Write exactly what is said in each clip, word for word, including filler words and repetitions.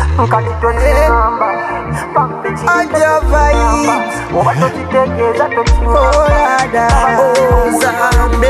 nkatito chingamba pambe chingamba oba tochitegeeza tochingamba ozambe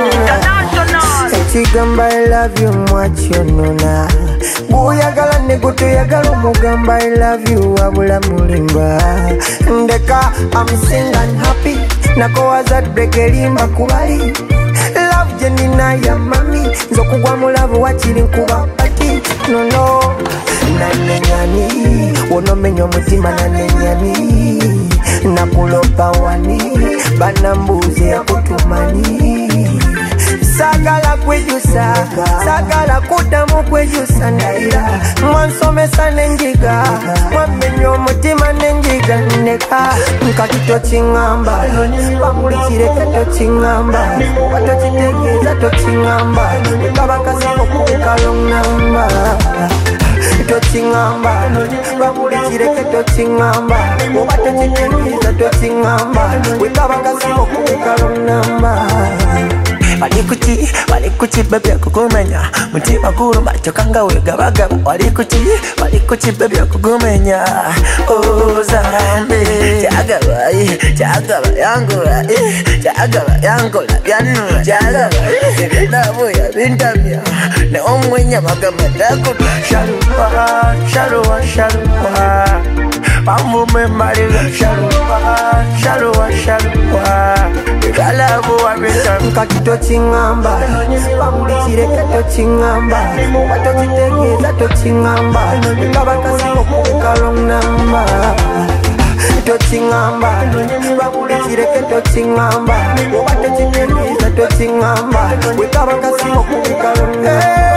ekigamba I love you mwakyonona bw'oyagala ne gwe toyagala omugamba I love you wabula mulimba ndeka I'm sing and happy nakowaza dreke limba kubali love jenina ya mami nzokugwa mulavu wakiri nkuba pati nono nanenyani wonomenya omutima nanenyani nakulopa wani banambuze yakutumani sagala kwejusa sagala kudamu kwejusa ndaira mwansomesa nenjiga mwamenya omutima nenjiga neka nkatito chingamba bamulikireke tochingamba watokitegeeza tochingamba kabakasimo kukalonamba tochingamba bamulikireke tochingamba watokitegeeza tochingamba wekabakasimo kukalonamba walikuchi walikuchi baby akugumenya mutima guru macho kanga wegabagaba walikuchi walikuchi baby akugumenya ozambe chagaba chagaba yangu chagaba yangu labyanu chagaba nabo ya bintamya ne omwenya magama dako sharuwa sharuwa sharuwa Pamu me mariga sharuwa sharuwa sharuwa Kalabu wa bita nkatito chingamba bamulikireke tochingamba watokitegeeza tochingamba kabakasimo kukalonamba tochingamba bamulikireke tochingamba watokitegeeza tochingamba kabakasimo kukalonamba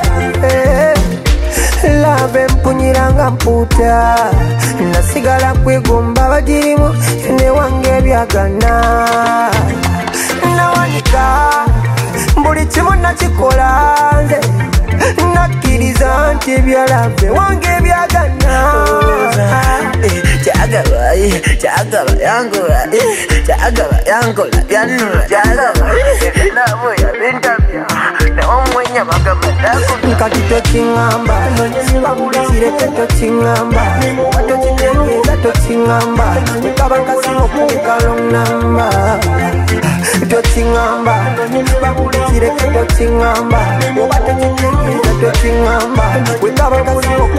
lave mpunyiranga mputa nasigala kwegomba bagirimu ne wange byagana nawanika buli kimu nakikola nze nakkiriza nti byalave wange byagana chagaba chagaba yangu chagaba yangu labyanu chagaba nabo ya bintamya ne omwenya magama dako nkatito chingamba bamulikireke tochingamba watokitegeeza tochingamba kabakasimo kukalonamba tochingamba bamulikireke tochingamba watokitegeeza tochingamba wekabakasimo